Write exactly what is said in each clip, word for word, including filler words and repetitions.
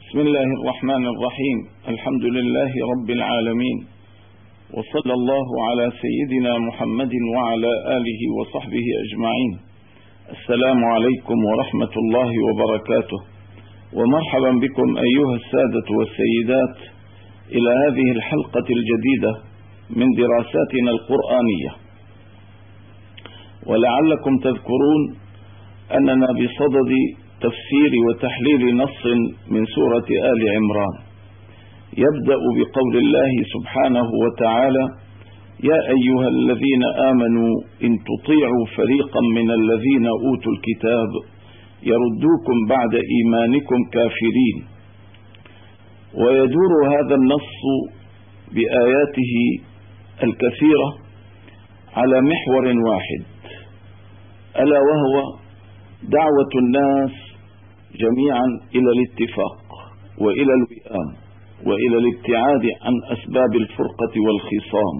بسم الله الرحمن الرحيم. الحمد لله رب العالمين، وصلى الله على سيدنا محمد وعلى آله وصحبه أجمعين. السلام عليكم ورحمة الله وبركاته، ومرحبا بكم أيها السادة والسيدات إلى هذه الحلقة الجديدة من دراساتنا القرآنية. ولعلكم تذكرون أننا بصدد تفسير وتحليل نص من سورة آل عمران، يبدأ بقول الله سبحانه وتعالى: يا أيها الذين آمنوا إن تطيعوا فريقا من الذين أوتوا الكتاب يردوكم بعد إيمانكم كافرين. ويدور هذا النص بآياته الكثيرة على محور واحد، ألا وهو دعوة الناس جميعا إلى الاتفاق وإلى الوئام وإلى الابتعاد عن أسباب الفرقة والخصام.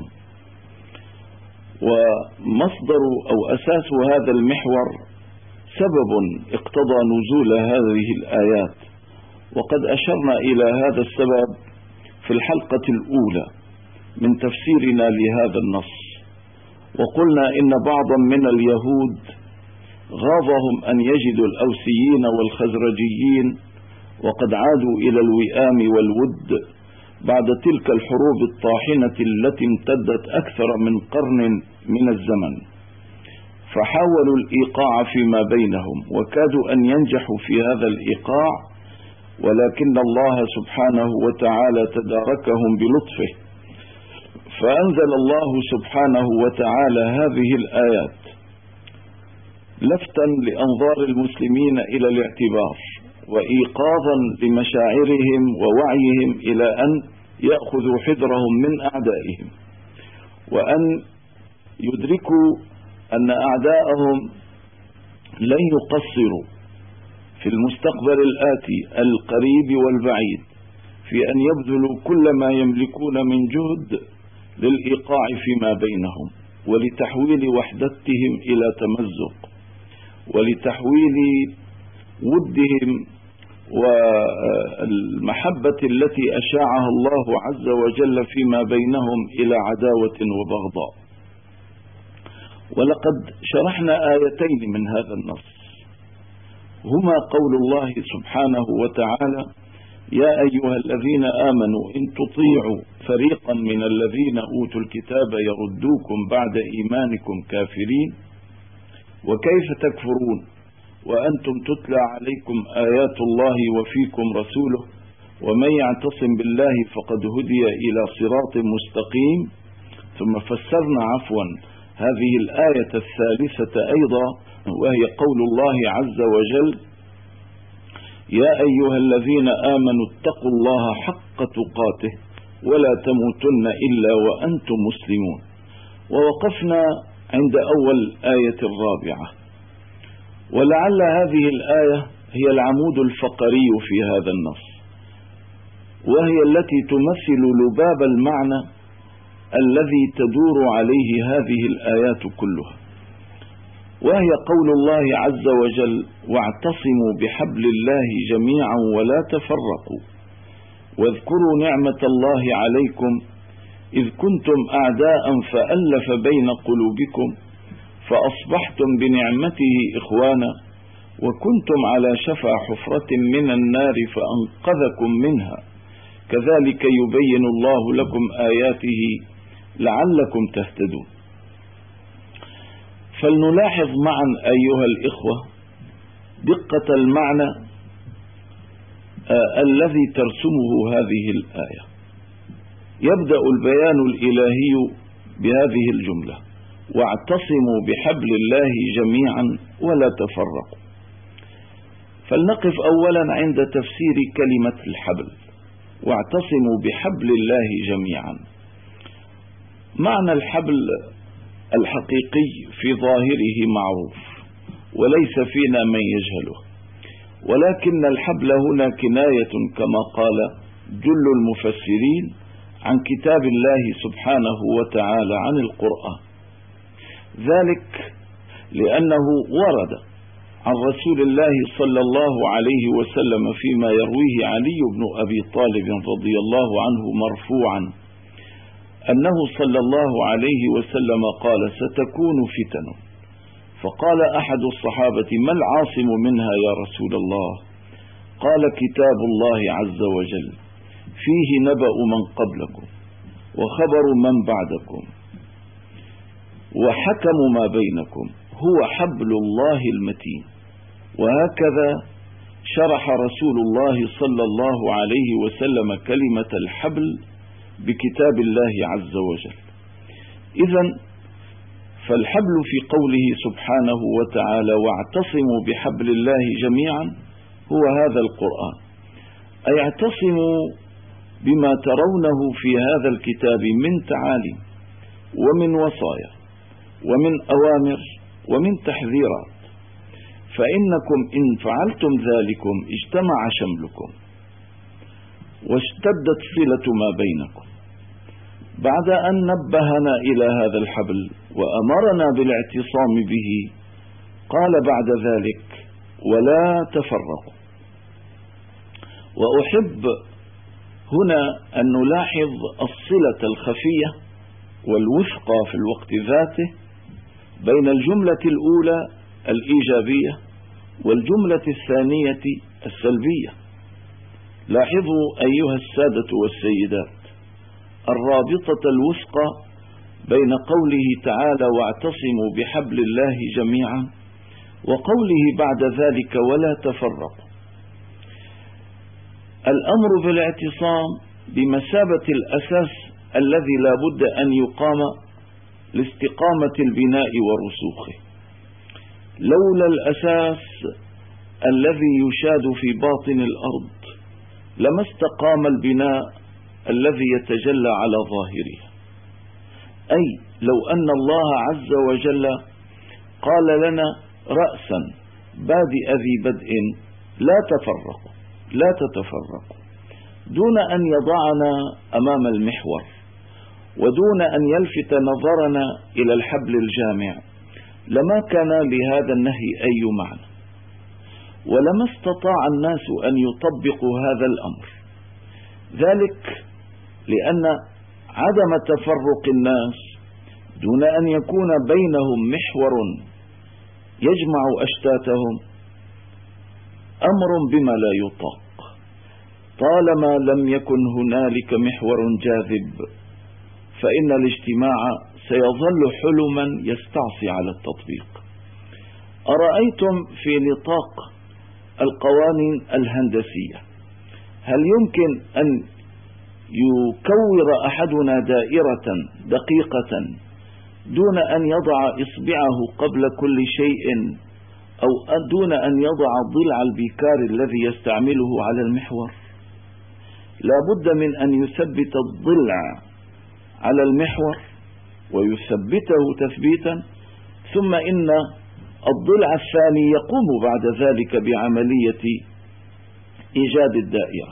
ومصدر أو أساس هذا المحور سبب اقتضى نزول هذه الآيات، وقد أشرنا إلى هذا السبب في الحلقة الأولى من تفسيرنا لهذا النص، وقلنا إن بعضا من اليهود غاضهم أن يجدوا الأوسيين والخزرجيين وقد عادوا إلى الوئام والود بعد تلك الحروب الطاحنة التي امتدت أكثر من قرن من الزمن، فحاولوا الإيقاع فيما بينهم وكادوا أن ينجحوا في هذا الإيقاع، ولكن الله سبحانه وتعالى تداركهم بلطفه، فأنزل الله سبحانه وتعالى هذه الآيات لفتا لأنظار المسلمين إلى الاعتبار، وإيقاظا لمشاعرهم ووعيهم إلى أن يأخذوا حذرهم من أعدائهم، وأن يدركوا أن أعداءهم لن يقصروا في المستقبل الآتي القريب والبعيد في أن يبذلوا كل ما يملكون من جهد للإيقاع فيما بينهم، ولتحويل وحدتهم إلى تمزق، ولتحويل ودهم والمحبة التي أشاعها الله عز وجل فيما بينهم إلى عداوة وبغضاء. ولقد شرحنا آيتين من هذا النص، هما قول الله سبحانه وتعالى: يا أيها الذين آمنوا إن تطيعوا فريقا من الذين أوتوا الكتاب يردوكم بعد إيمانكم كافرين، وكيف تكفرون وأنتم تتلى عليكم آيات الله وفيكم رسوله ومن يعتصم بالله فقد هدي إلى صراط مستقيم. ثم فسرنا عفوا هذه الآية الثالثة أيضا، وهي قول الله عز وجل: يا أيها الذين آمنوا اتقوا الله حق تقاته ولا تموتن إلا وأنتم مسلمون. ووقفنا عند أول آية الرابعة، ولعل هذه الآية هي العمود الفقري في هذا النص، وهي التي تمثل لباب المعنى الذي تدور عليه هذه الآيات كلها، وهي قول الله عز وجل: واعتصموا بحبل الله جميعا ولا تفرقوا واذكروا نعمة الله عليكم إذ كنتم أعداء فألف بين قلوبكم فأصبحتم بنعمته إخوانا وكنتم على شفا حفرة من النار فأنقذكم منها كذلك يبين الله لكم آياته لعلكم تهتدون. فلنلاحظ معا أيها الإخوة دقة المعنى آه الذي ترسمه هذه الآية. يبدأ البيان الإلهي بهذه الجملة: واعتصموا بحبل الله جميعا ولا تفرقوا. فلنقف أولا عند تفسير كلمة الحبل. واعتصموا بحبل الله جميعا، معنى الحبل الحقيقي في ظاهره معروف وليس فينا من يجهله، ولكن الحبل هنا كناية كما قال جل المفسرين عن كتاب الله سبحانه وتعالى عن القرآن، ذلك لأنه ورد عن رسول الله صلى الله عليه وسلم فيما يرويه علي بن أبي طالب رضي الله عنه مرفوعا أنه صلى الله عليه وسلم قال: ستكون فتن. فقال أحد الصحابة: ما العاصم منها يا رسول الله؟ قال: كتاب الله عز وجل فيه نبأ من قبلكم وخبر من بعدكم وحكم ما بينكم، هو حبل الله المتين. وهكذا شرح رسول الله صلى الله عليه وسلم كلمة الحبل بكتاب الله عز وجل. إذن فالحبل في قوله سبحانه وتعالى: واعتصموا بحبل الله جميعا، هو هذا القرآن. أي اعتصموا بما ترونه في هذا الكتاب من تعاليم ومن وصايا ومن أوامر ومن تحذيرات، فإنكم إن فعلتم ذلكم اجتمع شملكم واشتدت صلة ما بينكم. بعد أن نبهنا إلى هذا الحبل وأمرنا بالاعتصام به، قال بعد ذلك: ولا تفرقوا. وأحب هنا أن نلاحظ الصلة الخفية والوثقة في الوقت ذاته بين الجملة الأولى الإيجابية والجملة الثانية السلبية. لاحظوا أيها السادة والسيدات الرابطة الوثقى بين قوله تعالى: واعتصموا بحبل الله جميعا، وقوله بعد ذلك: ولا تفرقوا. الأمر بالاعتصام بمثابة الأساس الذي لا بد أن يقام لاستقامة البناء ورسوخه. لولا الأساس الذي يشاد في باطن الأرض لما استقام البناء الذي يتجلى على ظاهره. أي لو أن الله عز وجل قال لنا رأسا بادئ ذي بدء: لا تفرقوا لا تتفرقوا، دون أن يضعنا أمام المحور ودون أن يلفت نظرنا إلى الحبل الجامع، لما كان لهذا النهي أي معنى، ولما استطاع الناس أن يطبقوا هذا الأمر. ذلك لأن عدم تفرق الناس دون أن يكون بينهم محور يجمع أشتاتهم أمر بما لا يطاق. طالما لم يكن هنالك محور جاذب فإن الاجتماع سيظل حلما يستعصي على التطبيق. أرأيتم في نطاق القوانين الهندسية، هل يمكن أن يكور أحدنا دائرة دقيقة دون أن يضع إصبعه قبل كل شيء، أو دون أن يضع ضلع البيكار الذي يستعمله على المحور؟ لا بد من أن يثبت الضلع على المحور ويثبته تثبيتا، ثم إن الضلع الثاني يقوم بعد ذلك بعملية إيجاد الدائرة.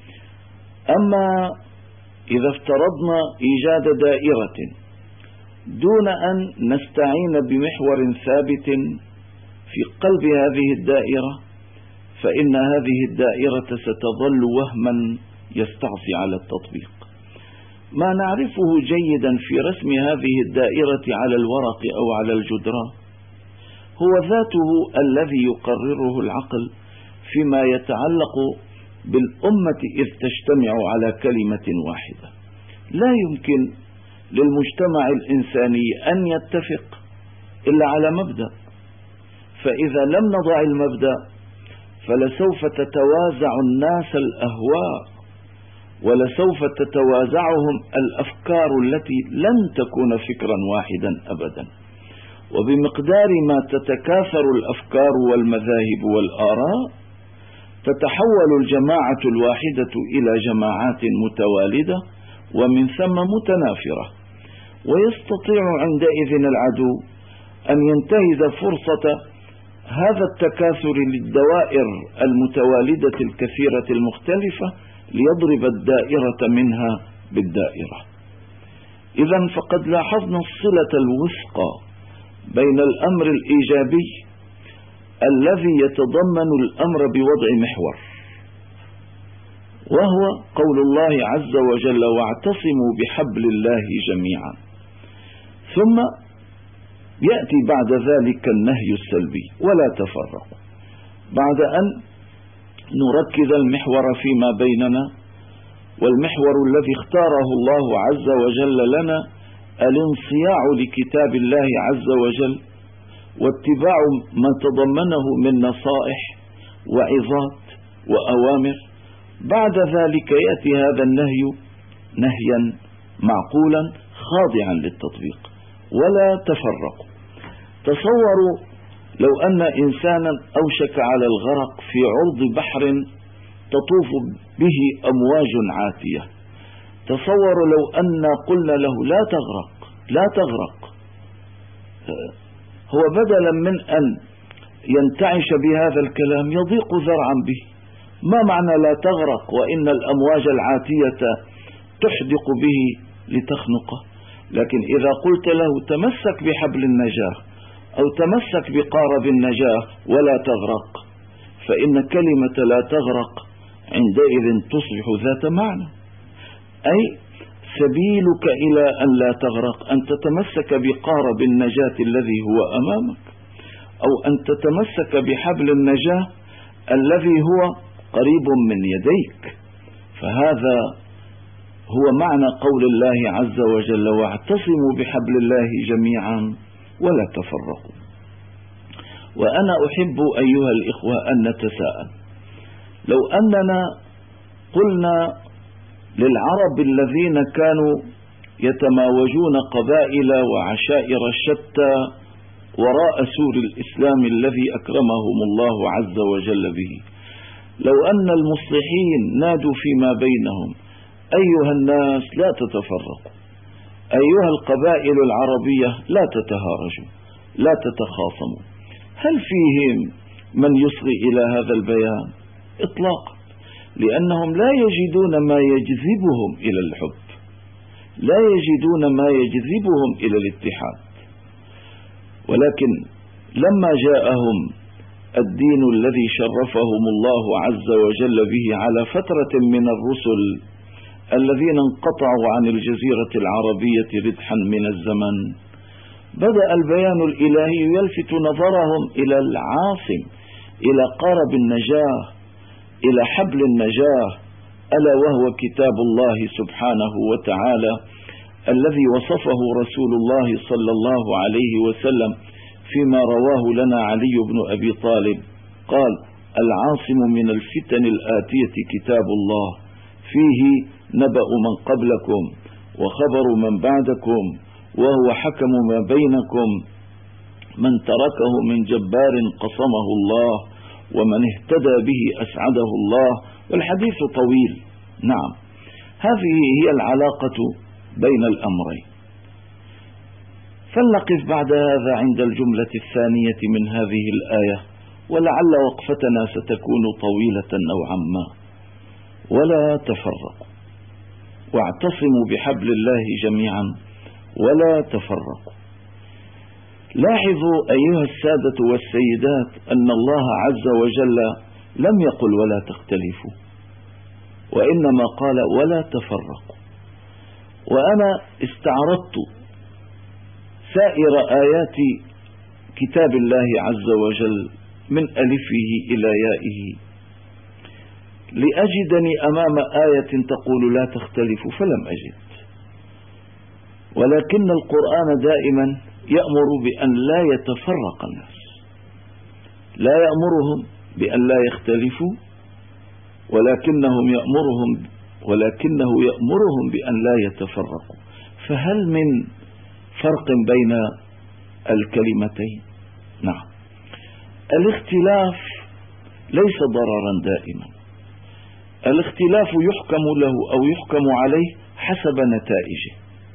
أما إذا افترضنا إيجاد دائرة دون أن نستعين بمحور ثابت في قلب هذه الدائرة، فإن هذه الدائرة ستظل وهما يستعصي على التطبيق. ما نعرفه جيدا في رسم هذه الدائرة على الورق أو على الجدران هو ذاته الذي يقرره العقل فيما يتعلق بالأمة إذ تجتمع على كلمة واحدة. لا يمكن للمجتمع الإنساني أن يتفق إلا على مبدأ، فإذا لم نضع المبدأ فلسوف تتوازع الناس الأهواء، ولسوف تتوازعهم الأفكار التي لن تكون فكرا واحدا أبدا. وبمقدار ما تتكاثر الأفكار والمذاهب والآراء تتحول الجماعة الواحدة إلى جماعات متوالدة ومن ثم متنافرة، ويستطيع عندئذ العدو أن ينتهز فرصة هذا التكاثر للدوائر المتوالدة الكثيرة المختلفة ليضرب الدائرة منها بالدائرة. إذن فقد لاحظنا الصلة الوثقى بين الأمر الإيجابي الذي يتضمن الأمر بوضع محور، وهو قول الله عز وجل: واعتصموا بحبل الله جميعا. ثم يأتي بعد ذلك النهي السلبي: ولا تفرقوا، بعد أن نركز المحور فيما بيننا. والمحور الذي اختاره الله عز وجل لنا الانصياع لكتاب الله عز وجل، واتباع ما تضمنه من نصائح وعظات وأوامر. بعد ذلك يأتي هذا النهي نهيا معقولا خاضعا للتطبيق: ولا تفرقوا. تصوروا لو أن إنسانا أوشك على الغرق في عرض بحر تطوف به أمواج عاتية. تصوروا لو أن قلنا له: لا تغرق لا تغرق، هو بدلا من أن ينتعش بهذا الكلام يضيق ذرعا به. ما معنى لا تغرق وإن الأمواج العاتية تحدق به لتخنقه؟ لكن إذا قلت له: تمسك بحبل النجاة أو تمسك بقارب النجاة ولا تغرق، فإن كلمة لا تغرق عندئذ تصبح ذات معنى، أي سبيلك إلى أن لا تغرق أن تتمسك بقارب النجاة الذي هو أمامك، أو أن تتمسك بحبل النجاة الذي هو قريب من يديك. فهذا هو معنى قول الله عز وجل: واعتصموا بحبل الله جميعا ولا تفرقوا. وأنا أحب أيها الإخوة أن نتساءل: لو أننا قلنا للعرب الذين كانوا يتماوجون قبائل وعشائر شتى وراء سور الإسلام الذي أكرمهم الله عز وجل به، لو أن المصلحين نادوا فيما بينهم: أيها الناس لا تتفرقوا، أيها القبائل العربية لا تتهارجوا، لا تتخاصموا، هل فيهم من يصغي إلى هذا البيان؟ إطلاقا، لأنهم لا يجدون ما يجذبهم إلى الحب، لا يجدون ما يجذبهم إلى الاتحاد. ولكن لما جاءهم الدين الذي شرفهم الله عز وجل به على فترة من الرسل الذين انقطعوا عن الجزيرة العربية ردحا من الزمن، بدأ البيان الإلهي يلفت نظرهم إلى العاصم، إلى قارب النجاة، إلى حبل النجاة، ألا وهو كتاب الله سبحانه وتعالى الذي وصفه رسول الله صلى الله عليه وسلم فيما رواه لنا علي بن أبي طالب، قال: العاصم من الفتن الآتية كتاب الله، فيه نبأ من قبلكم وخبر من بعدكم، وهو حكم ما بينكم، من تركه من جبار قصمه الله، ومن اهتدى به أسعده الله. والحديث طويل. نعم، هذه هي العلاقة بين الأمرين. فلنقف بعد هذا عند الجملة الثانية من هذه الآية، ولعل وقفتنا ستكون طويلة نوعا ما. ولا تفرقوا، واعتصموا بحبل الله جميعا ولا تفرقوا. لاحظوا أيها السادة والسيدات أن الله عز وجل لم يقل ولا تختلفوا، وإنما قال ولا تفرقوا. وأنا استعرضت سائر آيات كتاب الله عز وجل من ألفه إلى يائه لأجدني أمام آية تقول لا تختلفوا، فلم أجد. ولكن القرآن دائما يأمر بأن لا يتفرق الناس، لا يأمرهم بأن لا يختلفوا، ولكنهم يأمرهم ولكنه يأمرهم بأن لا يتفرقوا. فهل من فرق بين الكلمتين؟ نعم، الاختلاف ليس ضررا دائما، الاختلاف يحكم له أو يحكم عليه حسب نتائجه.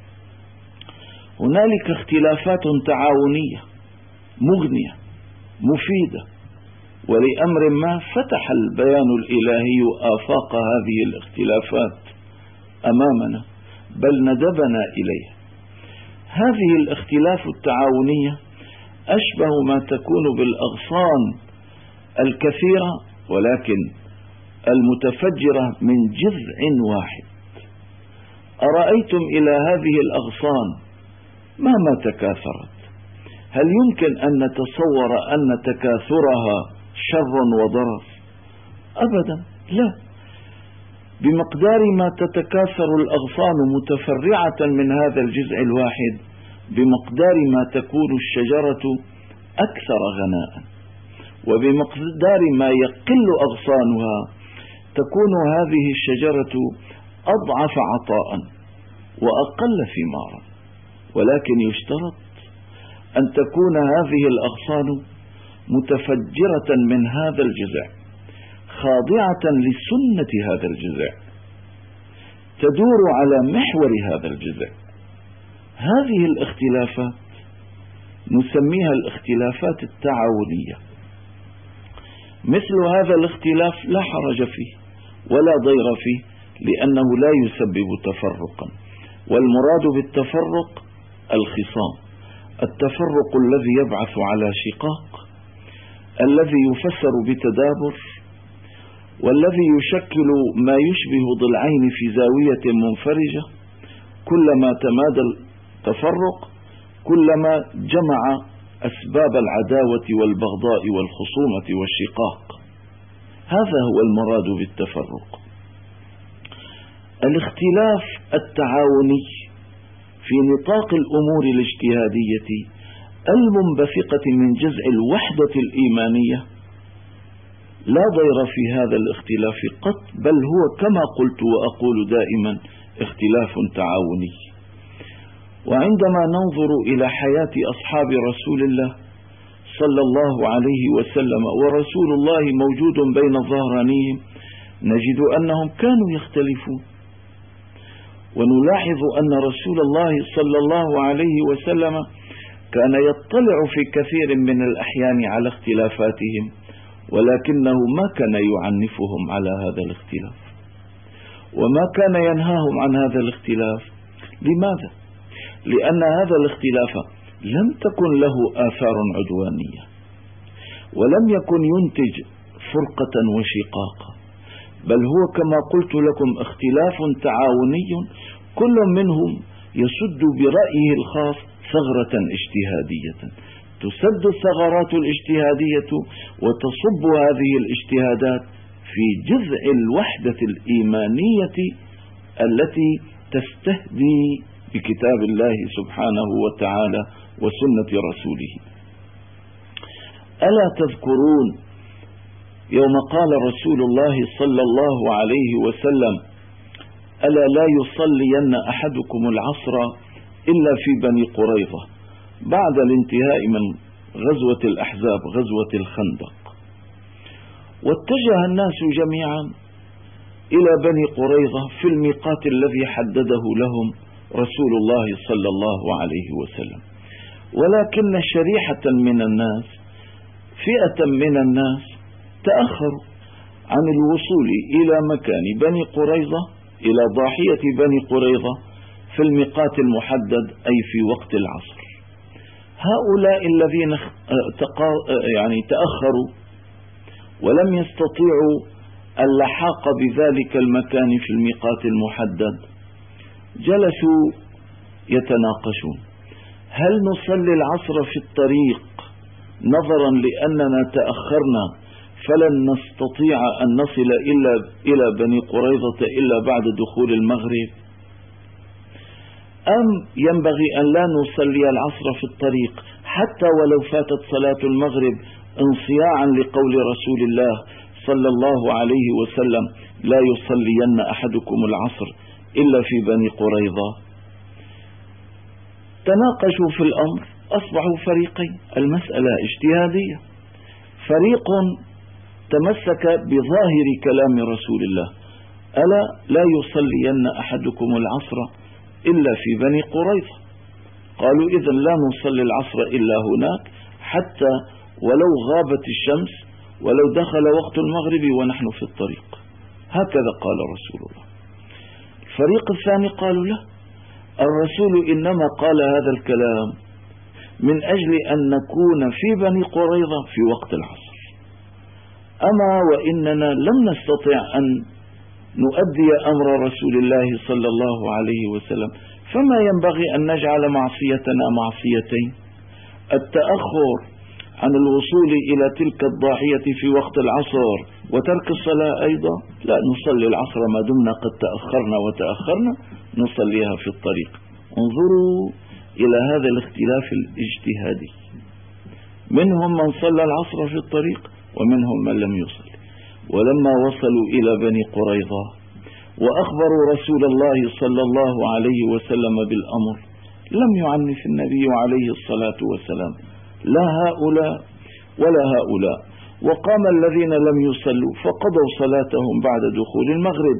هنالك اختلافات تعاونية مغنية مفيدة، ولأمر ما فتح البيان الإلهي آفاق هذه الاختلافات أمامنا، بل ندبنا إليها. هذه الاختلاف التعاونية أشبه ما تكون بالأغصان الكثيرة ولكن المتفجرة من جذع واحد. أرأيتم إلى هذه الأغصان مهما تكاثرت، هل يمكن أن نتصور أن تكاثرها شر وضرر؟ أبدا لا. بمقدار ما تتكاثر الأغصان متفرعة من هذا الجذع الواحد بمقدار ما تكون الشجرة أكثر غناء، وبمقدار ما يقل أغصانها تكون هذه الشجرة أضعف عطاء وأقل ثمارا. ولكن يشترط أن تكون هذه الأغصان متفجرة من هذا الجذع، خاضعة لسنة هذا الجذع، تدور على محور هذا الجذع. هذه الاختلافات نسميها الاختلافات التعاونية. مثل هذا الاختلاف لا حرج فيه ولا ضير فيه، لأنه لا يسبب تفرقا. والمراد بالتفرق الخصام، التفرق الذي يبعث على شقاق، الذي يفسر بتدابر، والذي يشكل ما يشبه ضلعين في زاوية منفرجة. كلما تمادى التفرق كلما جمع أسباب العداوة والبغضاء والخصومة والشقاق. هذا هو المراد بالتفرق. الاختلاف التعاوني في نطاق الأمور الاجتهادية المنبثقة من جذع الوحدة الإيمانية لا ضير في هذا الاختلاف قط، بل هو كما قلت وأقول دائما اختلاف تعاوني. وعندما ننظر إلى حياة أصحاب رسول الله صلى الله عليه وسلم ورسول الله موجود بين ظهرانيهم نجد أنهم كانوا يختلفون، ونلاحظ أن رسول الله صلى الله عليه وسلم كان يطلع في كثير من الأحيان على اختلافاتهم، ولكنه ما كان يعنفهم على هذا الاختلاف وما كان ينهاهم عن هذا الاختلاف. لماذا؟ لأن هذا الاختلاف لم تكن له آثار عدوانية، ولم يكن ينتج فرقة وشقاقا، بل هو كما قلت لكم اختلاف تعاوني، كل منهم يسد برأيه الخاص ثغرة اجتهادية، تسد الثغرات الاجتهادية وتصب هذه الاجتهادات في جذع الوحدة الإيمانية التي تستهدي بكتاب الله سبحانه وتعالى وسنة رسوله. ألا تذكرون يوم قال رسول الله صلى الله عليه وسلم: ألا لا يصلين أحدكم العصر إلا في بني قريظة، بعد الانتهاء من غزوة الأحزاب غزوة الخندق. واتجه الناس جميعا إلى بني قريظة في الميقات الذي حدده لهم رسول الله صلى الله عليه وسلم، ولكن شريحة من الناس، فئة من الناس، تأخروا عن الوصول إلى مكان بني قريظة، إلى ضاحية بني قريظة في الميقات المحدد، أي في وقت العصر. هؤلاء الذين يعني تأخروا ولم يستطيعوا اللحاق بذلك المكان في الميقات المحدد جلسوا يتناقشون: هل نصلي العصر في الطريق نظرا لأننا تأخرنا فلن نستطيع أن نصل إلا إلى بني قريظة إلا بعد دخول المغرب، أم ينبغي أن لا نصلي العصر في الطريق حتى ولو فاتت صلاة المغرب انصياعا لقول رسول الله صلى الله عليه وسلم: لا يصلين أحدكم العصر إلا في بني قريظة؟ تناقشوا في الأمر، أصبحوا فريقين. المسألة اجتهادية. فريق تمسك بظاهر كلام رسول الله: ألا لا يصلين أحدكم العصر إلا في بني قريظة. قالوا: إذن لا نصلي العصر إلا هناك حتى ولو غابت الشمس، ولو دخل وقت المغرب ونحن في الطريق. هكذا قال رسول الله. الفريق الثاني قالوا: لا، الرسول إنما قال هذا الكلام من أجل أن نكون في بني قريظة في وقت العصر، أما وإننا لم نستطع أن نؤدي أمر رسول الله صلى الله عليه وسلم، فما ينبغي أن نجعل معصيتنا معصيتين: التأخر عن الوصول إلى تلك الضاحية في وقت العصر وترك الصلاة أيضا. لا نصلي العصر ما دمنا قد تأخرنا وتأخرنا نصليها في الطريق. انظروا إلى هذا الاختلاف الاجتهادي، منهم من صلى العصر في الطريق ومنهم من لم يصلي. ولما وصلوا إلى بني قريظة وأخبروا رسول الله صلى الله عليه وسلم بالأمر، لم يعنف النبي عليه الصلاة والسلام لا هؤلاء ولا هؤلاء، وقام الذين لم يصلوا فقضوا صلاتهم بعد دخول المغرب.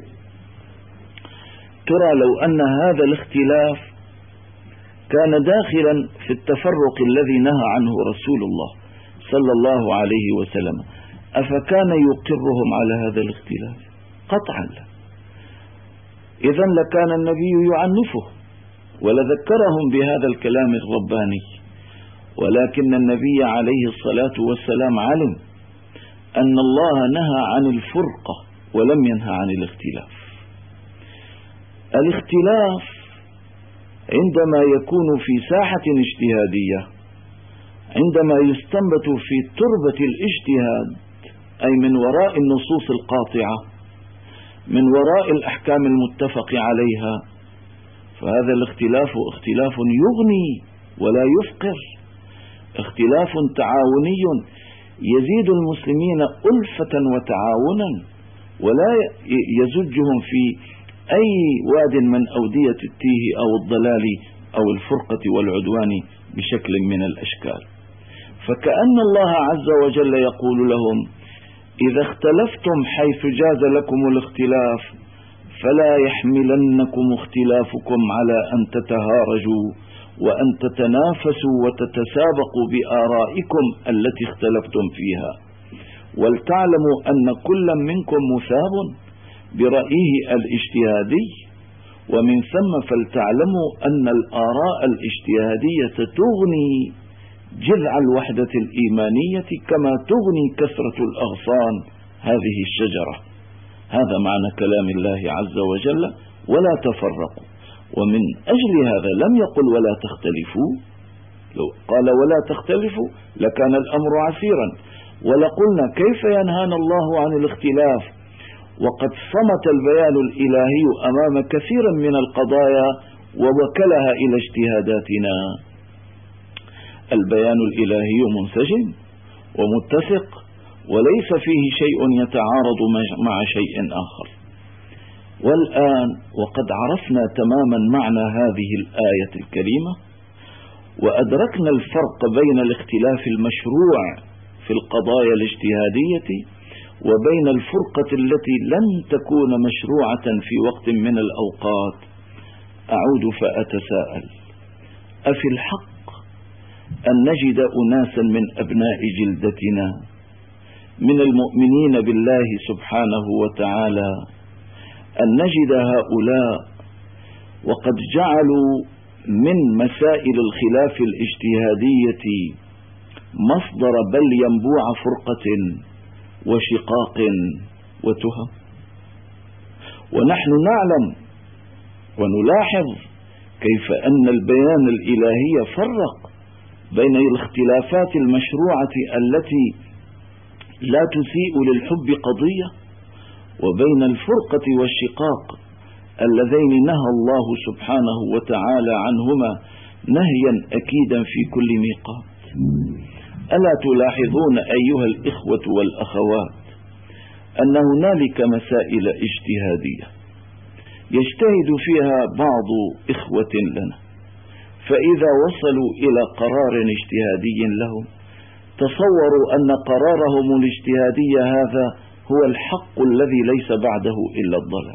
ترى لو أن هذا الاختلاف كان داخلا في التفرق الذي نهى عنه رسول الله صلى الله عليه وسلم، أفكان يقرهم على هذا الاختلاف؟ قطعا لا. إذن لكان النبي يعنفه ولذكرهم بهذا الكلام الرباني، ولكن النبي عليه الصلاة والسلام علم أن الله نهى عن الفرقة ولم ينهى عن الاختلاف. الاختلاف عندما يكون في ساحة اجتهادية، عندما يستنبت في تربة الاجتهاد، أي من وراء النصوص القاطعة، من وراء الأحكام المتفق عليها، فهذا الاختلاف اختلاف يغني ولا يفقر، اختلاف تعاوني يزيد المسلمين ألفة وتعاونا، ولا يزجهم في أي واد من أودية التيه أو الضلال أو الفرقة والعدوان بشكل من الأشكال. فكأن الله عز وجل يقول لهم: إذا اختلفتم حيث جاز لكم الاختلاف فلا يحملنكم اختلافكم على أن تتهارجوا وأن تتنافسوا وتتسابقوا بآرائكم التي اختلفتم فيها، ولتعلموا أن كل منكم مثاب برأيه الاجتهادي، ومن ثم فلتعلموا أن الآراء الاجتهادية تغني جذع الوحدة الإيمانية كما تغني كثرة الأغصان هذه الشجرة. هذا معنى كلام الله عز وجل: ولا تفرقوا. ومن أجل هذا لم يقل ولا تختلفوا، لو قال ولا تختلفوا لكان الأمر عسيرا، ولقلنا كيف ينهانا الله عن الاختلاف وقد صمت البيان الإلهي أمام كثير من القضايا ووكلها إلى اجتهاداتنا. البيان الإلهي منسجم ومتسق وليس فيه شيء يتعارض مع شيء آخر. والآن وقد عرفنا تماما معنى هذه الآية الكريمة، وأدركنا الفرق بين الاختلاف المشروع في القضايا الاجتهادية وبين الفرقة التي لن تكون مشروعة في وقت من الأوقات، أعود فأتساءل: أفي الحق أن نجد أناسا من أبناء جلدتنا من المؤمنين بالله سبحانه وتعالى، أن نجد هؤلاء وقد جعلوا من مسائل الخلاف الاجتهادية مصدر بل ينبوع فرقة وشقاق وتهم؟ ونحن نعلم ونلاحظ كيف أن البيان الإلهي فرق بين الاختلافات المشروعة التي لا تسيء للحب قضية، وبين الفرقة والشقاق اللذين نهى الله سبحانه وتعالى عنهما نهيا أكيدا في كل ميقات. ألا تلاحظون أيها الإخوة والأخوات أن هنالك مسائل اجتهادية يجتهد فيها بعض إخوة لنا، فإذا وصلوا إلى قرار اجتهادي لهم تصوروا أن قرارهم الاجتهادي هذا هو الحق الذي ليس بعده إلا الضلال،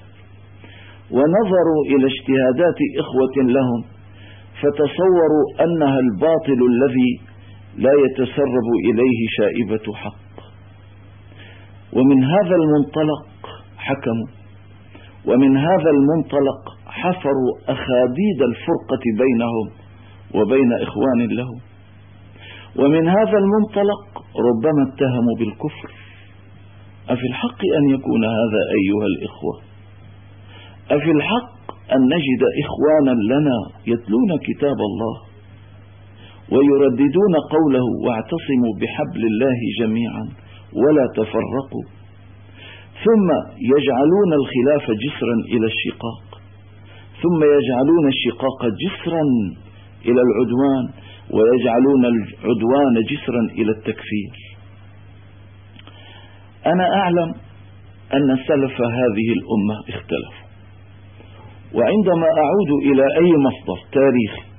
ونظروا إلى اجتهادات إخوة لهم فتصوروا أنها الباطل الذي لا يتسرب إليه شائبة حق، ومن هذا المنطلق حكموا، ومن هذا المنطلق حفروا أخاديد الفرقة بينهم وبين إخوان لهم، ومن هذا المنطلق ربما اتهموا بالكفر، أفي الحق أن يكون هذا أيها الإخوة؟ أفي الحق أن نجد إخوانا لنا يتلون كتاب الله ويرددون قوله واعتصموا بحبل الله جميعا ولا تفرقوا، ثم يجعلون الخلاف جسرا إلى الشقاق، ثم يجعلون الشقاق جسرا إلى العدوان، ويجعلون العدوان جسرا إلى التكفير. أنا أعلم أن سلف هذه الأمة اختلفوا، وعندما أعود إلى أي مصدر تاريخي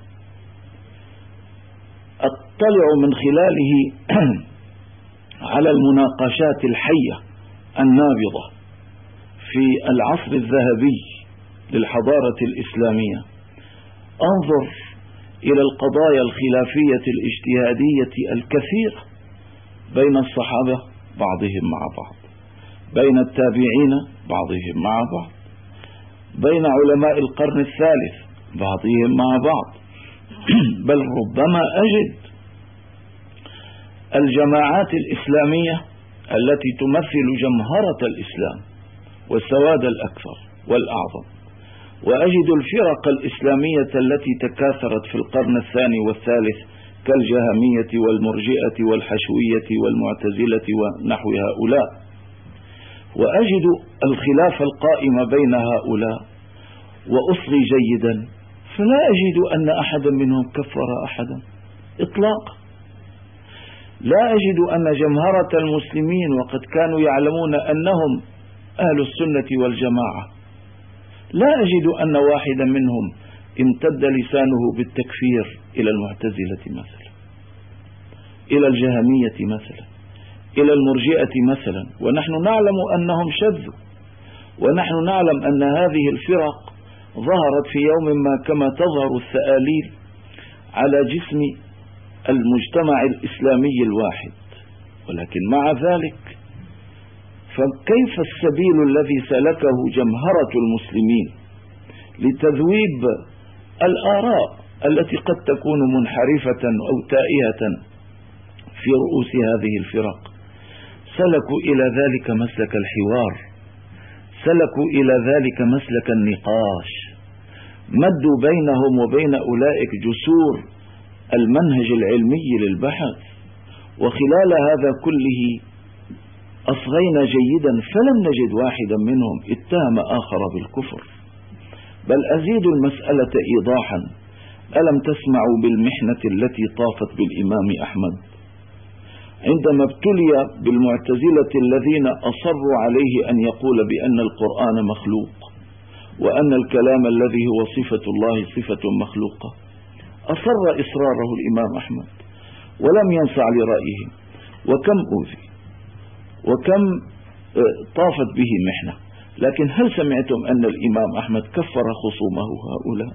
أطلع من خلاله على المناقشات الحية النابضة في العصر الذهبي للحضارة الإسلامية، أنظر إلى القضايا الخلافية الاجتهادية الكثيرة بين الصحابة بعضهم مع بعض، بين التابعين بعضهم مع بعض، بين علماء القرن الثالث بعضهم مع بعض، بل ربما أجد الجماعات الإسلامية التي تمثل جمهرة الإسلام والسواد الأكثر والأعظم، وأجد الفرق الإسلامية التي تكاثرت في القرن الثاني والثالث كالجهمية والمرجئة والحشوية والمعتزلة ونحو هؤلاء، وأجد الخلاف القائم بين هؤلاء وأصغي جيدا، فلا أجد أن أحدا منهم كفر أحدا إطلاقا. لا أجد أن جمهرة المسلمين وقد كانوا يعلمون أنهم أهل السنة والجماعة، لا أجد أن واحدا منهم امتد لسانه بالتكفير إلى المعتزلة مثلا، إلى الجهمية مثلا، إلى المرجئة مثلا، ونحن نعلم أنهم شذوا، ونحن نعلم أن هذه الفرق ظهرت في يوم ما كما تظهر الثآليل على جسم المجتمع الإسلامي الواحد. ولكن مع ذلك فكيف السبيل الذي سلكه جمهرة المسلمين لتذويب الآراء التي قد تكون منحرفة أو تائهة في رؤوس هذه الفرق؟ سلكوا إلى ذلك مسلك الحوار، سلكوا إلى ذلك مسلك النقاش، مدوا بينهم وبين أولئك جسور المنهج العلمي للبحث، وخلال هذا كله أصغينا جيدا فلم نجد واحدا منهم اتهم آخر بالكفر. بل أزيد المسألة إيضاحا، ألم تسمعوا بالمحنة التي طافت بالإمام أحمد عندما ابتلي بالمعتزلة الذين أصروا عليه أن يقول بأن القرآن مخلوق وأن الكلام الذي هو صفة الله صفة مخلوقة؟ أصر إصراره الإمام أحمد ولم ينصع لرأيه، وكم أوذي وكم طافت به محنة. لكن هل سمعتم أن الإمام أحمد كفر خصومه هؤلاء؟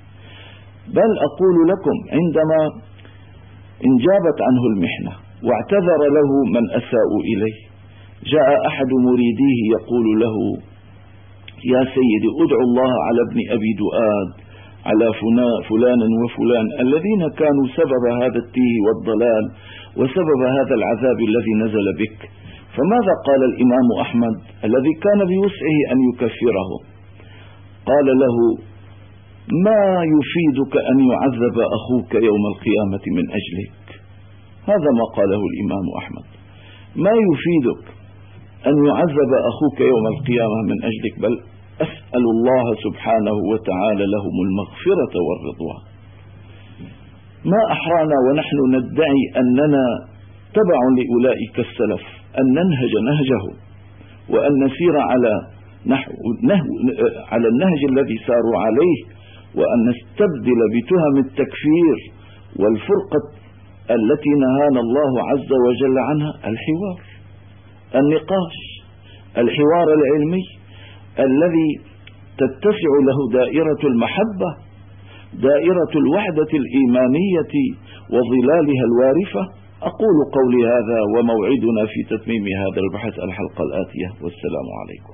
بل أقول لكم عندما انجابت عنه المحنة واعتذر له من أساءوا إليه، جاء أحد مريديه يقول له: يا سيدي ادعو الله على ابن أبي دؤاد، على فلان وفلان الذين كانوا سبب هذا التيه والضلال وسبب هذا العذاب الذي نزل بك. فماذا قال الإمام أحمد الذي كان بوسعه أن يكفره؟ قال له: ما يفيدك أن يعذب أخوك يوم القيامة من أجلك. هذا ما قاله الإمام أحمد: ما يفيدك أن يعذب أخوك يوم القيامة من أجلك، بل أسأل الله سبحانه وتعالى لهم المغفرة والرضوان. ما أحرانا ونحن ندعي أننا تبع لأولئك السلف أن ننهج نهجهم وأن نسير على نحو نهو على النهج الذي ساروا عليه، وأن نستبدل بتهم التكفير والفرقة التي نهانا الله عز وجل عنها الحوار، النقاش، الحوار العلمي الذي تتسع له دائرة المحبة، دائرة الوحدة الإيمانية وظلالها الوارفة. أقول قولي هذا وموعدنا في تتميم هذا البحث الحلقة الآتية، والسلام عليكم.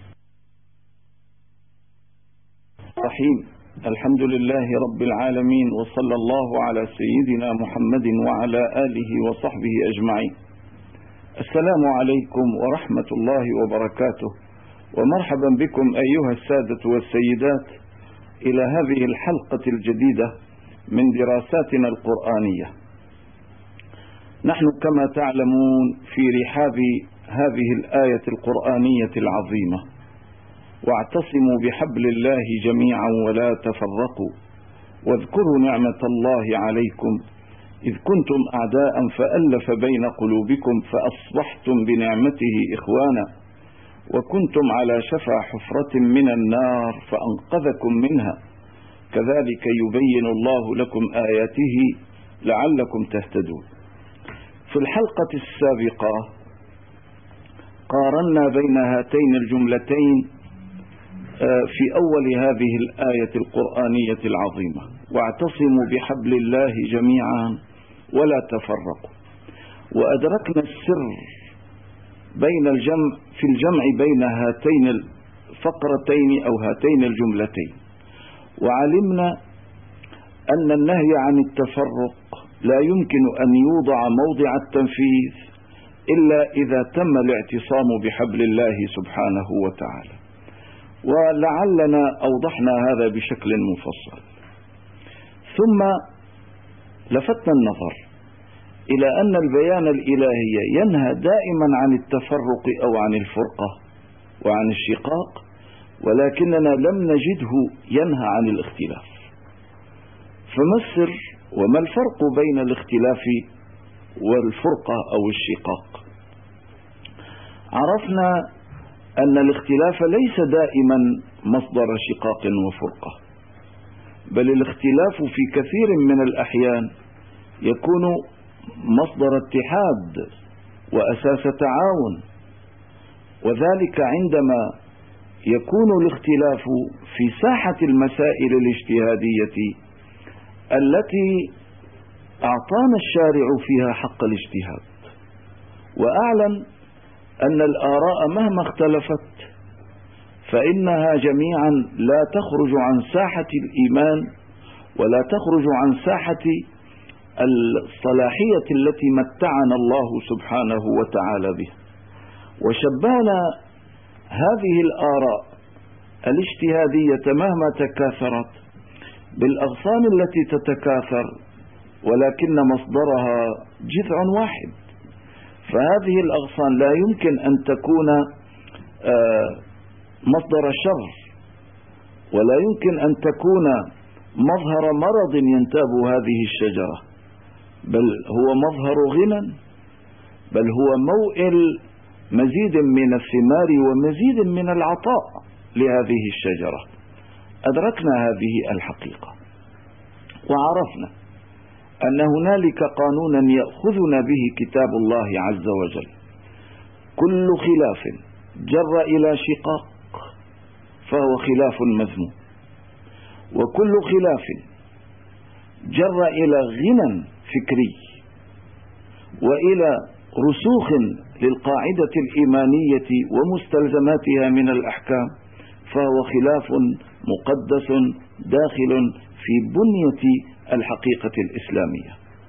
رحيم. الحمد لله رب العالمين، وصلى الله على سيدنا محمد وعلى آله وصحبه أجمعين. السلام عليكم ورحمة الله وبركاته، ومرحبا بكم أيها السادة والسيدات إلى هذه الحلقة الجديدة من دراساتنا القرآنية. نحن كما تعلمون في رحاب هذه الآية القرآنية العظيمة: واعتصموا بحبل الله جميعا ولا تفرقوا واذكروا نعمة الله عليكم إذ كنتم أعداء فألف بين قلوبكم فأصبحتم بنعمته إخوانا وكنتم على شفا حفرة من النار فأنقذكم منها كذلك يبين الله لكم آياته لعلكم تهتدون. في الحلقة السابقة قارنا بين هاتين الجملتين في أول هذه الآية القرآنية العظيمة: واعتصموا بحبل الله جميعا ولا تفرقوا. وأدركنا السر بين الجمع في الجمع بين هاتين الفقرتين أو هاتين الجملتين، وعلمنا أن النهي عن التفرق لا يمكن أن يوضع موضع التنفيذ إلا إذا تم الاعتصام بحبل الله سبحانه وتعالى، ولعلنا أوضحنا هذا بشكل مفصل. ثم لفتنا النظر إلى أن البيان الإلهي ينهى دائما عن التفرق أو عن الفرقة وعن الشقاق، ولكننا لم نجده ينهى عن الاختلاف. فما السر وما الفرق بين الاختلاف والفرقة أو الشقاق؟ عرفنا أن الاختلاف ليس دائما مصدر شقاق وفرقة، بل الاختلاف في كثير من الأحيان يكون مصدر اتحاد وأساس تعاون، وذلك عندما يكون الاختلاف في ساحة المسائل الاجتهادية التي أعطانا الشارع فيها حق الاجتهاد، وأعلم أن الآراء مهما اختلفت فإنها جميعا لا تخرج عن ساحة الإيمان ولا تخرج عن ساحة الصلاحية التي متعنا الله سبحانه وتعالى بها. وشبهنا هذه الآراء الاجتهادية مهما تكاثرت بالأغصان التي تتكاثر ولكن مصدرها جذع واحد، فهذه الأغصان لا يمكن أن تكون مصدر شر ولا يمكن أن تكون مظهر مرض ينتاب هذه الشجرة، بل هو مظهر غنى، بل هو موئل مزيد من الثمار ومزيد من العطاء لهذه الشجرة. أدركنا هذه الحقيقة وعرفنا أن هنالك قانونا يأخذنا به كتاب الله عز وجل: كل خلاف جر إلى شقاق فهو خلاف مذموم، وكل خلاف جر إلى غنى فكري وإلى رسوخ للقاعدة الإيمانية ومستلزماتها من الأحكام فهو خلاف مقدس داخل في بنية الحقيقة الإسلامية.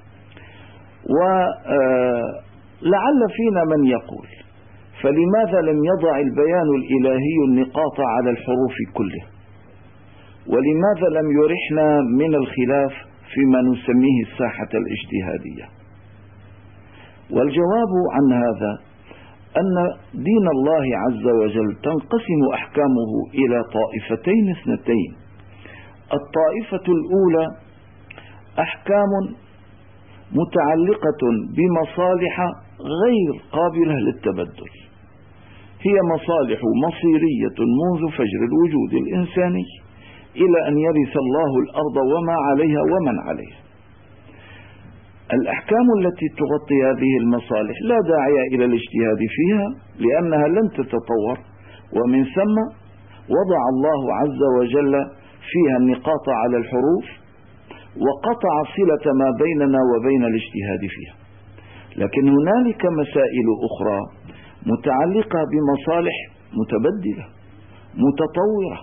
ولعل فينا من يقول: فلماذا لم يضع البيان الإلهي النقاط على الحروف كله؟ ولماذا لم يرحنا من الخلاف فيما نسميه الساحة الاجتهادية؟ والجواب عن هذا أن دين الله عز وجل تنقسم أحكامه إلى طائفتين اثنتين. الطائفة الأولى أحكام متعلقة بمصالح غير قابلة للتبدل، هي مصالح مصيرية منذ فجر الوجود الإنساني إلى أن يرث الله الأرض وما عليها ومن عليها. الأحكام التي تغطي هذه المصالح لا داعي إلى الاجتهاد فيها لأنها لن تتطور، ومن ثم وضع الله عز وجل فيها النقاط على الحروف وقطع صلة ما بيننا وبين الاجتهاد فيها. لكن هنالك مسائل أخرى متعلقة بمصالح متبدلة متطورة.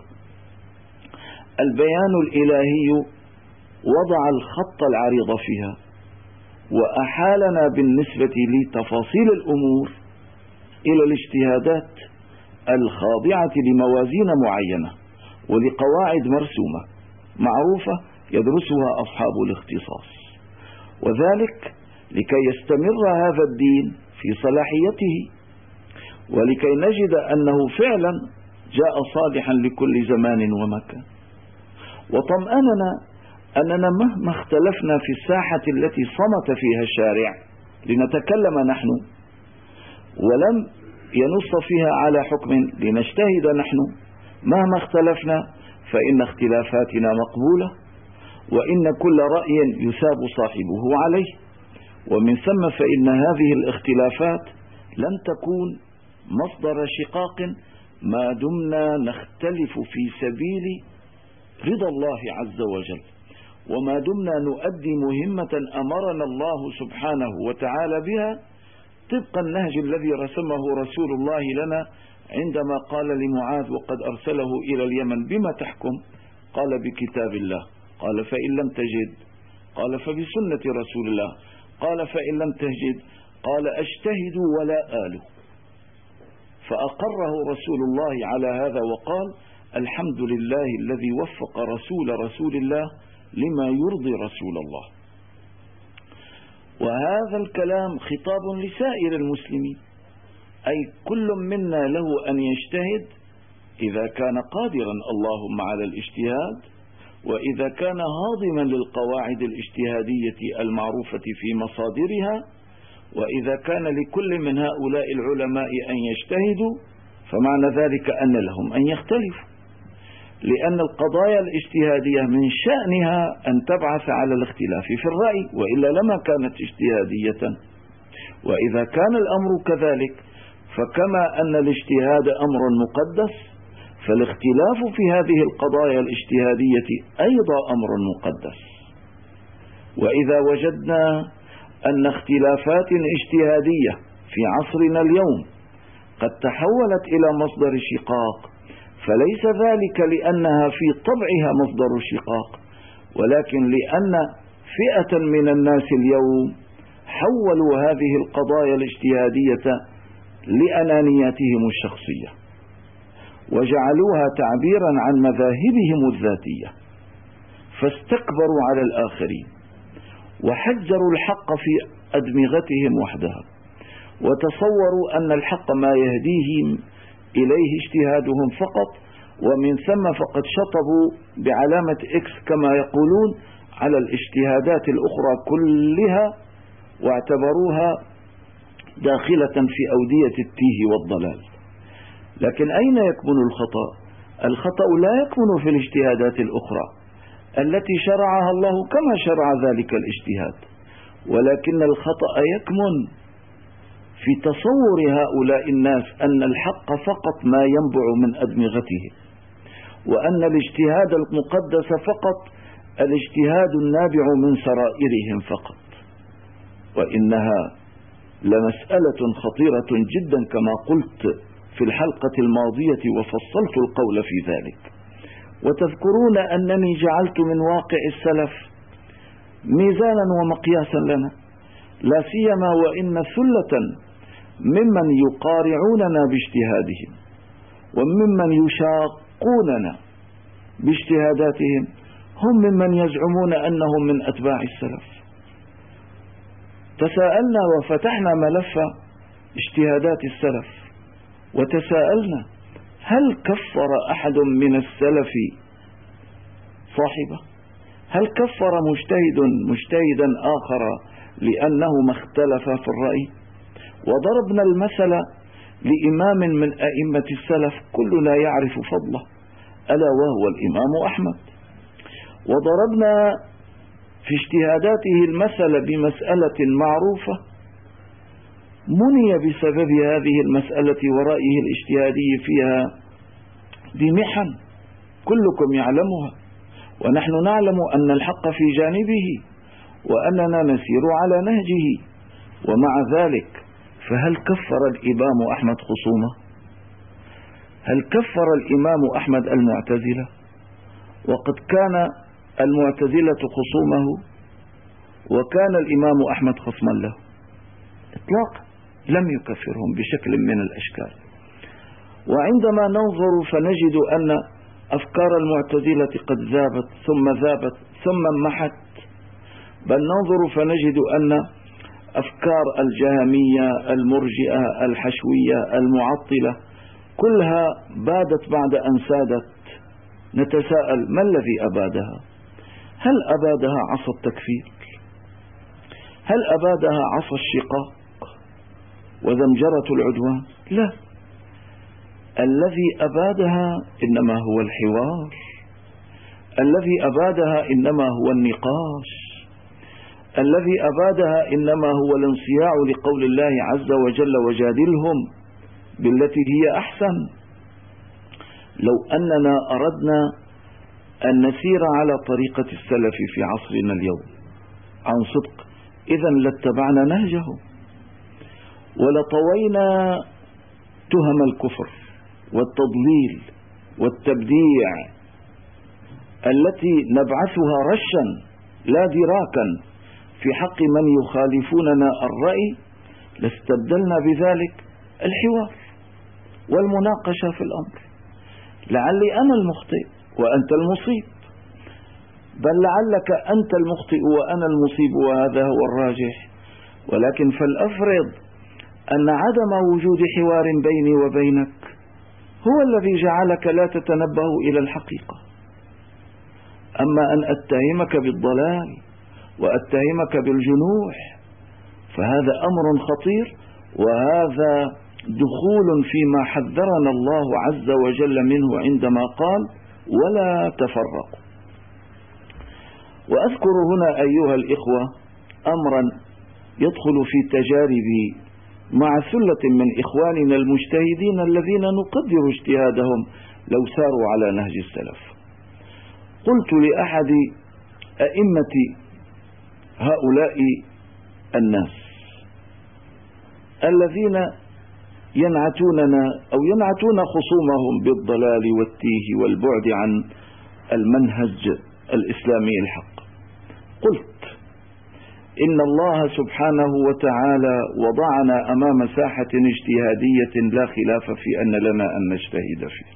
البيان الإلهي وضع الخط العريض فيها وأحالنا بالنسبة لتفاصيل الأمور إلى الاجتهادات الخاضعة لموازين معينة ولقواعد مرسومة معروفة يدرسها أصحاب الاختصاص، وذلك لكي يستمر هذا الدين في صلاحيته، ولكي نجد أنه فعلا جاء صالحا لكل زمان ومكان. وطمأننا أننا مهما اختلفنا في الساحة التي صمت فيها الشارع لنتكلم نحن ولم ينص فيها على حكم لنجتهد نحن، مهما اختلفنا فإن اختلافاتنا مقبولة، وإن كل رأي يثاب صاحبه عليه، ومن ثم فإن هذه الاختلافات لن تكون مصدر شقاق ما دمنا نختلف في سبيل رضا الله عز وجل، وما دمنا نؤدي مهمة أمرنا الله سبحانه وتعالى بها طبق النهج الذي رسمه رسول الله لنا عندما قال لمعاذ وقد أرسله إلى اليمن بما تحكم؟ قال بكتاب الله. قال فإن لم تجد؟ قال فبسنة رسول الله. قال فإن لم تجد؟ قال أجتهد ولا آله. فأقره رسول الله على هذا وقال الحمد لله الذي وفق رسول رسول الله لما يرضي رسول الله. وهذا الكلام خطاب لسائر المسلمين، أي كل منا له أن يجتهد إذا كان قادرا اللهم على الاجتهاد، وإذا كان هاضما للقواعد الاجتهادية المعروفة في مصادرها، وإذا كان لكل من هؤلاء العلماء أن يجتهدوا، فمعنى ذلك أن لهم أن يختلفوا، لأن القضايا الاجتهادية من شأنها أن تبعث على الاختلاف في الرأي، وإلا لما كانت اجتهادية. وإذا كان الأمر كذلك فكما أن الاجتهاد أمر مقدس، فالاختلاف في هذه القضايا الاجتهادية أيضا أمر مقدس. وإذا وجدنا أن اختلافات اجتهادية في عصرنا اليوم قد تحولت إلى مصدر شقاق، فليس ذلك لأنها في طبعها مصدر شقاق، ولكن لأن فئة من الناس اليوم حولوا هذه القضايا الاجتهادية لأنانياتهم الشخصية، وجعلوها تعبيرا عن مذاهبهم الذاتية، فاستكبروا على الآخرين وحجروا الحق في أدمغتهم وحدها، وتصوروا أن الحق ما يهديهم إليه اجتهادهم فقط، ومن ثم فقد شطبوا بعلامة إكس كما يقولون على الاجتهادات الأخرى كلها، واعتبروها داخلة في أودية التيه والضلال. لكن أين يكمن الخطأ؟ الخطأ لا يكمن في الاجتهادات الأخرى التي شرعها الله كما شرع ذلك الاجتهاد، ولكن الخطأ يكمن في تصور هؤلاء الناس أن الحق فقط ما ينبع من أدمغته، وأن الاجتهاد المقدس فقط الاجتهاد النابع من سرائرهم فقط. وإنها لمسألة خطيرة جدا كما قلت في الحلقة الماضية وفصلت القول في ذلك. وتذكرون أنني جعلت من واقع السلف ميزانا ومقياسا لنا، لا سيما وإن ثلة ممن يقارعوننا باجتهادهم وممن يشاقوننا باجتهاداتهم هم ممن يزعمون أنهم من أتباع السلف. تساءلنا وفتحنا ملف اجتهادات السلف وتساءلنا هل كفر أحد من السلف صاحبه؟ هل كفر مجتهد مجتهدا آخر لأنهما اختلفا في الرأي؟ وضربنا المثل لإمام من أئمة السلف كلنا يعرف فضله، ألا وهو الإمام أحمد. وضربنا في اجتهاداته المثل بمسألة معروفة مني بسبب هذه المسألة ورأيه الاجتهادي فيها بمحن كلكم يعلمها، ونحن نعلم أن الحق في جانبه وأننا نسير على نهجه. ومع ذلك فهل كفر الإمام أحمد خصومه؟ هل كفر الإمام أحمد المعتزلة؟ وقد كان المعتزلة خصومه وكان الإمام أحمد خصما له إطلاقا، لم يكفرهم بشكل من الأشكال. وعندما ننظر فنجد أن أفكار المعتزلة قد ذابت ثم ذابت ثم انمحت، بل ننظر فنجد أن أفكار الجهمية المرجئة الحشوية المعطلة كلها بادت بعد أن سادت. نتساءل ما الذي أبادها؟ هل أبادها عصا التكفير؟ هل أبادها عصا الشقاق وزمجرة العدوان؟ لا، الذي أبادها إنما هو الحوار، الذي أبادها إنما هو النقاش، الذي أبادها إنما هو الانصياع لقول الله عز وجل وجادلهم بالتي هي أحسن. لو أننا أردنا أن نسير على طريقة السلف في عصرنا اليوم عن صدق إذن لاتبعنا نهجه ولطوينا تهم الكفر والتضليل والتبديع التي نبعثها رشا لا دراكا في حق من يخالفوننا الرأي، لاستبدلنا بذلك الحوار والمناقشة في الأمر. لعلي أنا المخطئ وأنت المصيب، بل لعلك أنت المخطئ وأنا المصيب، وهذا هو الراجح. ولكن فلأفرض أن عدم وجود حوار بيني وبينك هو الذي جعلك لا تتنبه إلى الحقيقة. أما أن أتهمك بالضلال وأتهمك بالجنوح فهذا أمر خطير، وهذا دخول فيما حذرنا الله عز وجل منه عندما قال ولا تفرقوا. وأذكر هنا أيها الإخوة أمرا يدخل في تجاربي مع ثلة من إخواننا المجتهدين الذين نقدر اجتهادهم لو ساروا على نهج السلف. قلت لأحد أئمة هؤلاء الناس الذين ينعتوننا أو ينعتون خصومهم بالضلال والتيه والبعد عن المنهج الإسلامي الحق، قلت إن الله سبحانه وتعالى وضعنا أمام ساحة اجتهادية لا خلاف في أن لنا أن نجتهد فيه،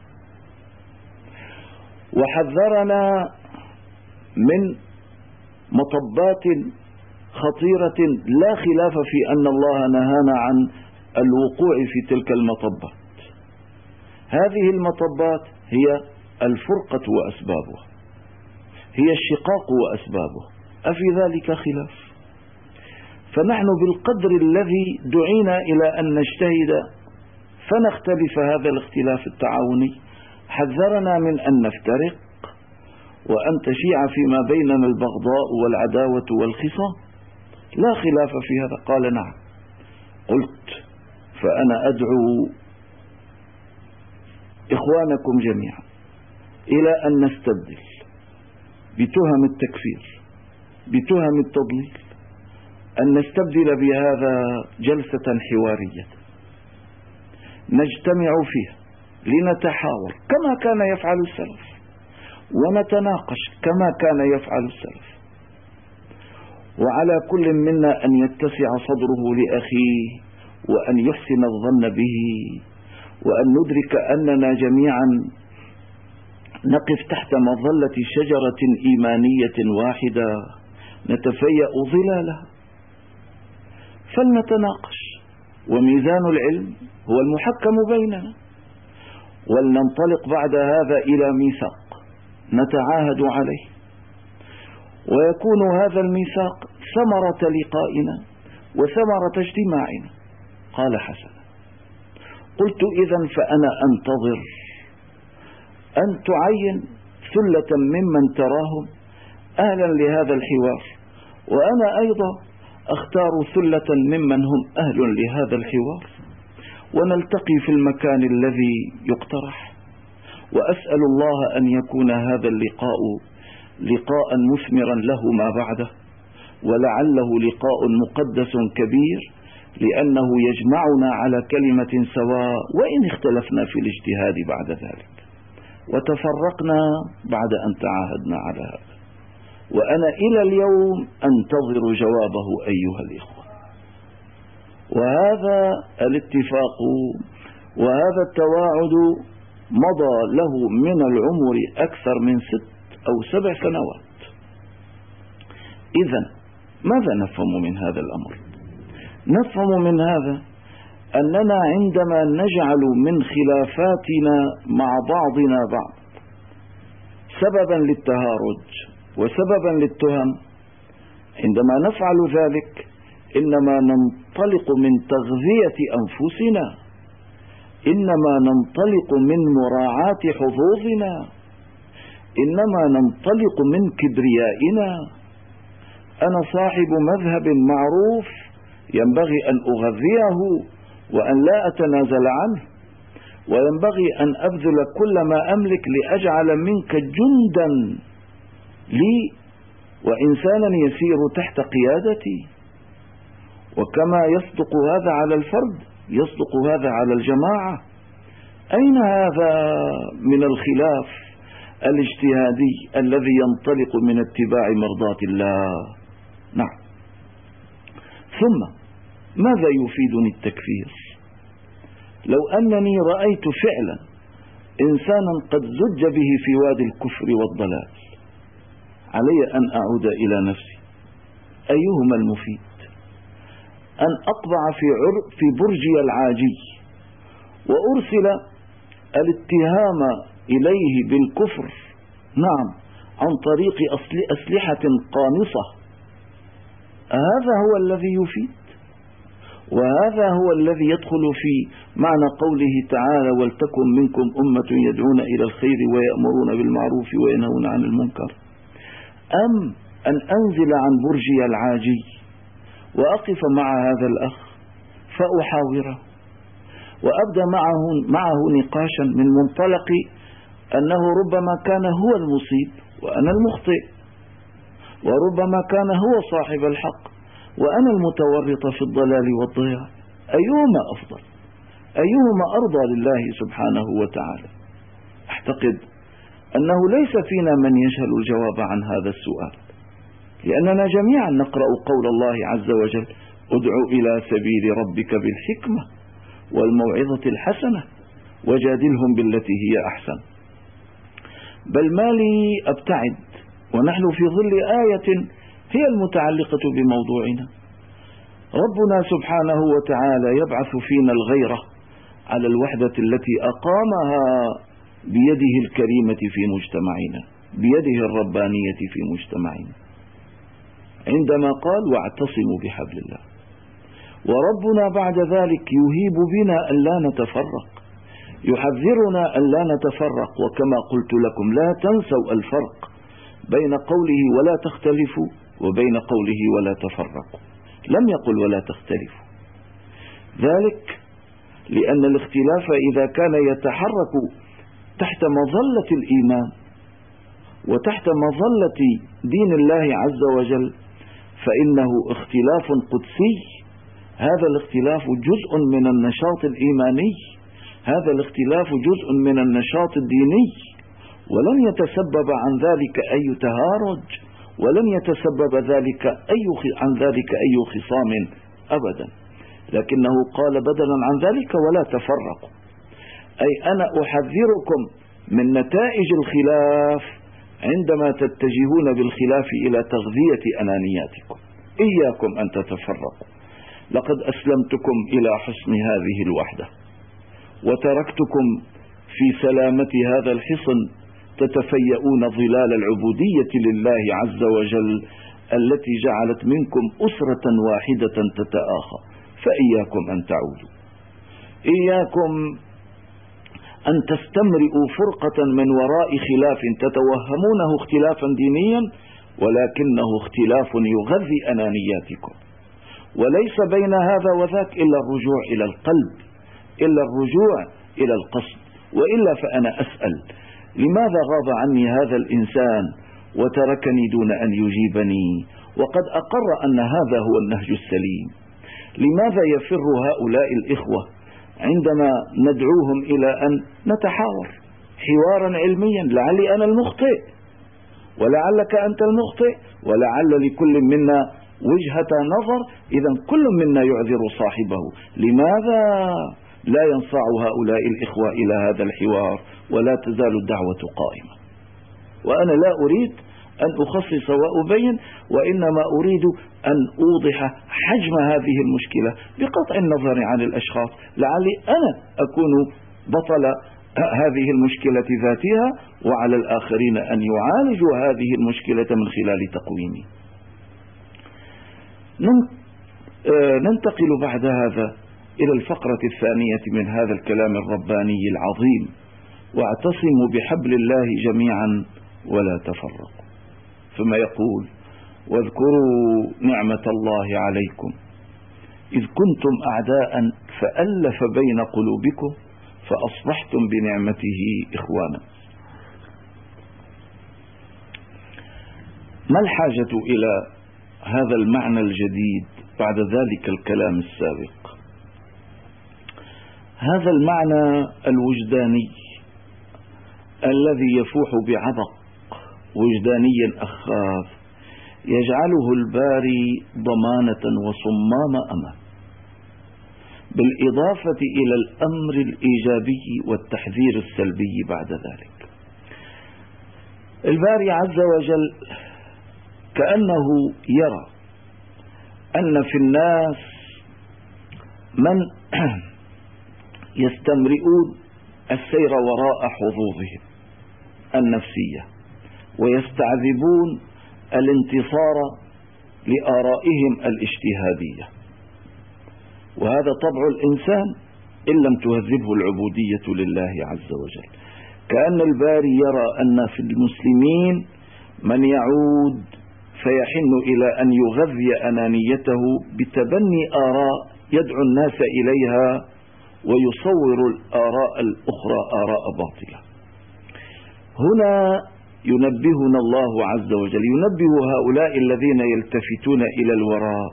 وحذرنا من مطبات خطيرة لا خلاف في أن الله نهانا عن الوقوع في تلك المطبات. هذه المطبات هي الفرقة وأسبابها، هي الشقاق وأسبابه، أفي ذلك خلاف؟ فنحن بالقدر الذي دعينا إلى أن نجتهد فنختلف هذا الاختلاف التعاوني حذرنا من أن نفترق وأن تشيع فيما بيننا البغضاء والعداوة والخصام. لا خلاف في هذا. قال نعم. قلت فأنا أدعو إخوانكم جميعا إلى أن نستبدل بتهم التكفير بتهم التضليل، أن نستبدل بهذا جلسة حوارية نجتمع فيها لنتحاور كما كان يفعل السلف، ونتناقش كما كان يفعل السلف، وعلى كل منا أن يتسع صدره لأخيه وأن يحسن الظن به، وأن ندرك أننا جميعا نقف تحت مظلة شجرة إيمانية واحدة نتفيأ ظلالها. فلنتناقش، وميزان العلم هو المحكم بيننا، ولننطلق بعد هذا إلى ميثاق نتعاهد عليه، ويكون هذا الميثاق ثمرة لقائنا وثمرة اجتماعنا. قال حسن. قلت إذن فأنا أنتظر أن تعين ثلة ممن تراهم أهلا لهذا الحوار، وأنا أيضا أختار ثلة ممن هم أهل لهذا الحوار، ونلتقي في المكان الذي يقترح. وأسأل الله أن يكون هذا اللقاء لقاء مثمرا له ما بعده، ولعله لقاء مقدس كبير، لأنه يجمعنا على كلمة سواء، وإن اختلفنا في الاجتهاد بعد ذلك وتفرقنا بعد أن تعاهدنا على هذا. وأنا إلى اليوم أنتظر جوابه أيها الإخوة. وهذا الاتفاق وهذا التواعد مضى له من العمر أكثر من ست أو سبع سنوات. إذن ماذا نفهم من هذا الأمر؟ نفهم من هذا أننا عندما نجعل من خلافاتنا مع بعضنا بعض سببا للتهارج وسببا للتهم، عندما نفعل ذلك إنما ننطلق من تغذية أنفسنا، إنما ننطلق من مراعاة حظوظنا، إنما ننطلق من كبريائنا. أنا صاحب مذهب معروف ينبغي أن أغذيه وأن لا أتنازل عنه، وينبغي أن أبذل كل ما أملك لأجعل منك جندا لي وإنسانا يسير تحت قيادتي. وكما يصدق هذا على الفرد يصدق هذا على الجماعة. أين هذا من الخلاف الاجتهادي الذي ينطلق من اتباع مرضاة الله؟ نعم. ثم ماذا يفيدني التكفير؟ لو أنني رأيت فعلا إنسانا قد زج به في وادي الكفر والضلال، علي أن أعود إلى نفسي أيهما المفيد؟ أن أقبع في, عر في برجي العاجي وأرسل الاتهام إليه بالكفر، نعم، عن طريق أسلحة قانصة. هذا هو الذي يفيد، وهذا هو الذي يدخل في معنى قوله تعالى: ولتكن منكم أمة يدعون إلى الخير ويأمرون بالمعروف وينهون عن المنكر. أم أن أنزل عن برجي العاجي وأقف مع هذا الأخ فأحاوره وأبدأ معه, معه نقاشا من منطلق أنه ربما كان هو المصيب وأنا المخطئ، وربما كان هو صاحب الحق وأنا المتورط في الضلال والضياع. أيهما أفضل؟ أيهما أرضى لله سبحانه وتعالى؟ أعتقد أنه ليس فينا من يجهل الجواب عن هذا السؤال، لأننا جميعا نقرأ قول الله عز وجل: ادع إلى سبيل ربك بالحكمة والموعظة الحسنة وجادلهم بالتي هي أحسن. بل ما لي أبتعد ونحن في ظل آية هي المتعلقة بموضوعنا. ربنا سبحانه وتعالى يبعث فينا الغيرة على الوحدة التي أقامها بيده الكريمة في مجتمعنا، بيده الربانية في مجتمعنا، عندما قال: واعتصموا بحبل الله. وربنا بعد ذلك يهيب بنا أن لا نتفرق، يحذرنا أن لا نتفرق. وكما قلت لكم لا تنسوا الفرق بين قوله ولا تختلفوا وبين قوله ولا تفرقوا. لم يقل ولا تختلفوا، ذلك لأن الاختلاف إذا كان يتحرك تحت مظلة الإيمان وتحت مظلة دين الله عز وجل فإنه اختلاف قدسي. هذا الاختلاف جزء من النشاط الإيماني، هذا الاختلاف جزء من النشاط الديني، ولن يتسبب عن ذلك أي تهارج، ولن يتسبب ذلك أي عن ذلك أي خصام أبدا. لكنه قال بدلا عن ذلك: ولا تفرقوا، أي أنا أحذركم من نتائج الخلاف عندما تتجهون بالخلاف إلى تغذية أنانياتكم. إياكم أن تتفرقوا، لقد أسلمتكم إلى حصن هذه الوحدة وتركتكم في سلامة هذا الحصن تتفيئون ظلال العبودية لله عز وجل التي جعلت منكم أسرة واحدة تتآخى. فإياكم أن تعودوا، إياكم أن تستمرئوا فرقة من وراء خلاف تتوهمونه اختلافا دينيا ولكنه اختلاف يغذي أنانياتكم. وليس بين هذا وذاك إلا الرجوع إلى القلب، إلا الرجوع إلى القصد. وإلا فأنا أسأل: لماذا غاب عني هذا الإنسان وتركني دون أن يجيبني وقد أقر أن هذا هو النهج السليم؟ لماذا يفر هؤلاء الإخوة عندما ندعوهم إلى أن نتحاور حوارا علميا؟ لعلي أنا المخطئ، ولعلك أنت المخطئ، ولعل لكل منا وجهة نظر. إذا كل منا يعذر صاحبه. لماذا لا ينصاع هؤلاء الإخوة إلى هذا الحوار ولا تزال الدعوة قائمة؟ وأنا لا أريد أن أخصص وأبين، وإنما أريد أن أوضح حجم هذه المشكلة بقطع النظر عن الأشخاص، لعلي أنا أكون بطل هذه المشكلة ذاتها، وعلى الآخرين أن يعالجوا هذه المشكلة من خلال تقويمي. ننتقل بعد هذا إلى الفقرة الثانية من هذا الكلام الرباني العظيم: واعتصموا بحبل الله جميعا ولا تفرقوا. ثم يقول: واذكروا نعمة الله عليكم إذ كنتم أعداء فألف بين قلوبكم فأصبحتم بنعمته إخوانا. ما الحاجة إلى هذا المعنى الجديد بعد ذلك الكلام السابق؟ هذا المعنى الوجداني الذي يفوح بعبق وجداني أخاف يجعله الباري ضمانة وصمام أمان، بالإضافة إلى الأمر الإيجابي والتحذير السلبي بعد ذلك. الباري عز وجل كأنه يرى أن في الناس من يستمرئون السير وراء حظوظهم النفسية ويستعذبون الانتصار لآرائهم الاجتهادية، وهذا طبع الإنسان إن لم تهذبه العبودية لله عز وجل. كأن الباري يرى أن في المسلمين من يعود فيحن إلى أن يغذي أنانيته بتبني آراء يدعو الناس إليها ويصور الآراء الأخرى آراء باطلة. هنا ينبهنا الله عز وجل، ينبه هؤلاء الذين يلتفتون إلى الوراء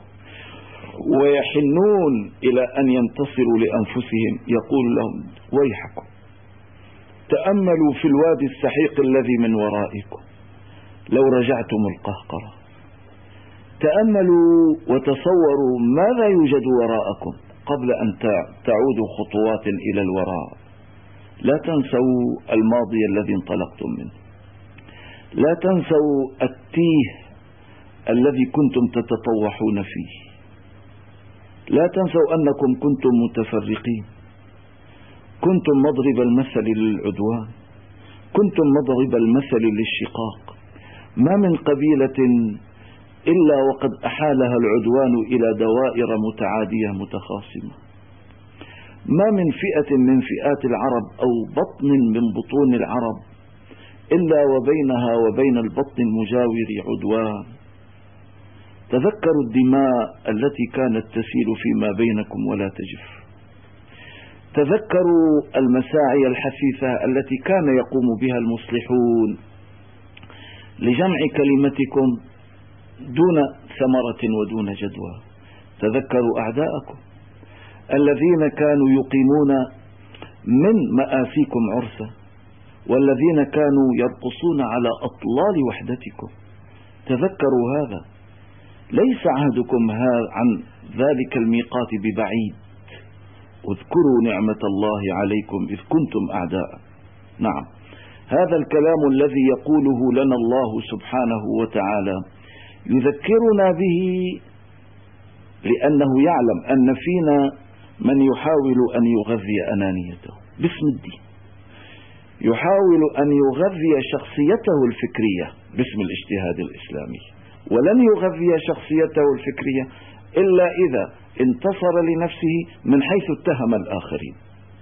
ويحنون إلى أن ينتصروا لأنفسهم، يقول لهم: ويحكم، تأملوا في الوادي السحيق الذي من ورائكم لو رجعتم القهقرة، تأملوا وتصوروا ماذا يوجد وراءكم قبل أن تعودوا خطوات إلى الوراء. لا تنسوا الماضي الذي انطلقتم منه، لا تنسوا التيه الذي كنتم تتطوحون فيه، لا تنسوا أنكم كنتم متفرقين، كنتم مضرب المثل للعدوان، كنتم مضرب المثل للشقاق. ما من قبيلة إلا وقد أحالها العدوان إلى دوائر متعادية متخاصمة. ما من فئة من فئات العرب أو بطن من بطون العرب إلا وبينها وبين البطن المجاور عدوان. تذكروا الدماء التي كانت تسيل فيما بينكم ولا تجف، تذكروا المساعي الحثيثة التي كان يقوم بها المصلحون لجمع كلمتكم دون ثمرة ودون جدوى. تذكروا أعداءكم الذين كانوا يقيمون من مآسيكم عرسا، والذين كانوا يرقصون على أطلال وحدتكم. تذكروا هذا، ليس عهدكم عن ذلك الميقات ببعيد. اذكروا نعمة الله عليكم إذ كنتم أعداء. نعم، هذا الكلام الذي يقوله لنا الله سبحانه وتعالى يذكرنا به لأنه يعلم أن فينا من يحاول أن يغذي أنانيته باسم الدين، يحاول أن يغذي شخصيته الفكرية باسم الاجتهاد الإسلامي، ولن يغذي شخصيته الفكرية إلا إذا انتصر لنفسه من حيث اتهم الآخرين.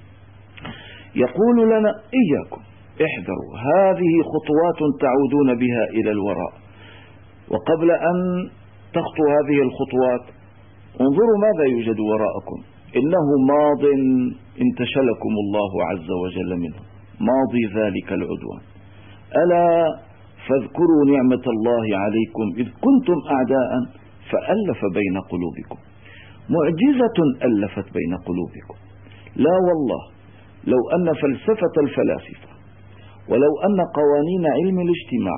يقول لنا: إياكم، احذروا، هذه خطوات تعودون بها إلى الوراء، وقبل أن تخطوا هذه الخطوات انظروا ماذا يوجد وراءكم. إنه ماض انتشلكم الله عز وجل منه، ماضي ذلك العدوان. ألا فاذكروا نعمة الله عليكم إذ كنتم أعداء فألف بين قلوبكم. معجزة ألفت بين قلوبكم. لا والله، لو أن فلسفة الفلاسفة ولو أن قوانين علم الاجتماع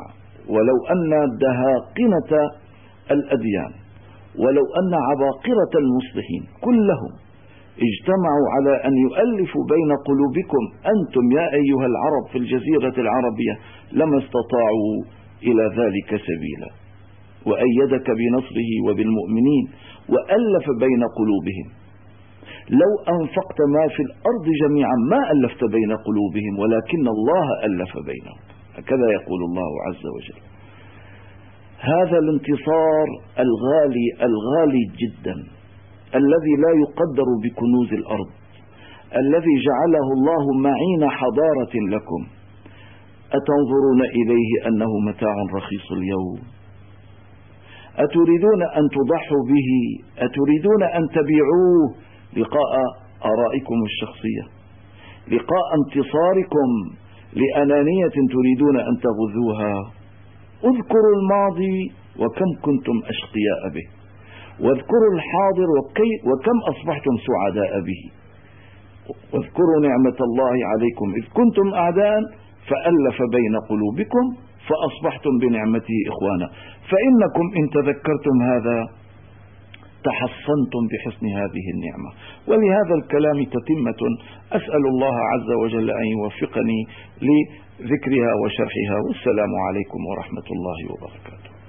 ولو أن دهاقنة الأديان ولو أن عباقرة المصلحين كلهم اجتمعوا على أن يؤلفوا بين قلوبكم أنتم يا أيها العرب في الجزيرة العربية لما استطاعوا إلى ذلك سبيلا. وأيدك بنصره وبالمؤمنين وألف بين قلوبهم. لو أنفقت ما في الأرض جميعا ما ألفت بين قلوبهم ولكن الله ألف بينهم. هكذا يقول الله عز وجل. هذا الانتصار الغالي الغالي جدا الذي لا يقدر بكنوز الأرض، الذي جعله الله معين حضارة لكم، أتنظرون إليه أنه متاع رخيص اليوم؟ أتريدون أن تضحوا به؟ أتريدون أن تبيعوه لقاء آرائكم الشخصية، لقاء انتصاركم لأنانية تريدون أن تغذوها؟ اذكروا الماضي وكم كنتم أشقياء به، واذكروا الحاضر وكم أصبحتم سعداء به، واذكروا نعمة الله عليكم إذ كنتم أعداء فألف بين قلوبكم فأصبحتم بنعمته إخوانا. فإنكم إن تذكرتم هذا تحصنتم بحسن هذه النعمة. ولهذا الكلام تتمة، أسأل الله عز وجل أن يوفقني لذكرها وشرحها. والسلام عليكم ورحمة الله وبركاته.